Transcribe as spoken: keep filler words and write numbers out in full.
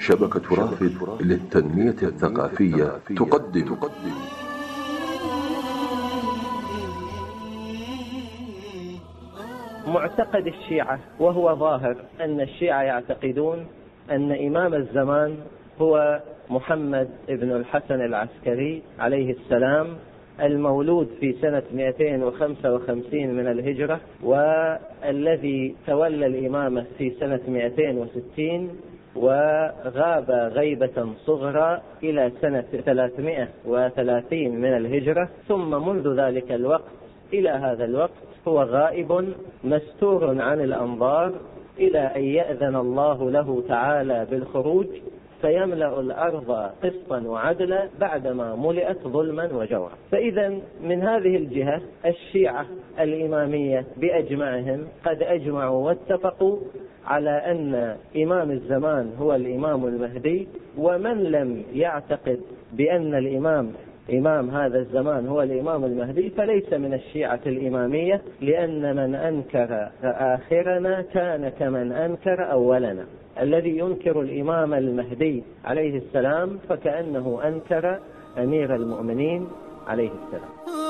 شبكة رافد للتنمية الثقافية تقدم معتقد الشيعة، وهو ظاهر أن الشيعة يعتقدون أن إمام الزمان هو محمد بن الحسن العسكري عليه السلام، المولود في سنة مئتين وخمسة وخمسين من الهجرة، والذي تولى الإمامة في سنة مئتين وستين، وغاب غيبة صغرى إلى سنة ثلاثمائة وثلاثين من الهجرة. ثم منذ ذلك الوقت إلى هذا الوقت هو غائب مستور عن الأنظار، إلى أن يأذن الله له تعالى بالخروج فيملأ الأرض قسطا وعدلا بعدما ملئت ظلما وجورا. فإذا من هذه الجهة الشيعة الإمامية بأجمعهم قد أجمعوا واتفقوا على أن إمام الزمان هو الإمام المهدي، ومن لم يعتقد بأن الإمام إمام هذا الزمان هو الإمام المهدي فليس من الشيعة الإمامية، لأن من أنكر آخرنا كان كمن أنكر أولنا. الذي ينكر الإمام المهدي عليه السلام فكأنه أنكر أمير المؤمنين عليه السلام.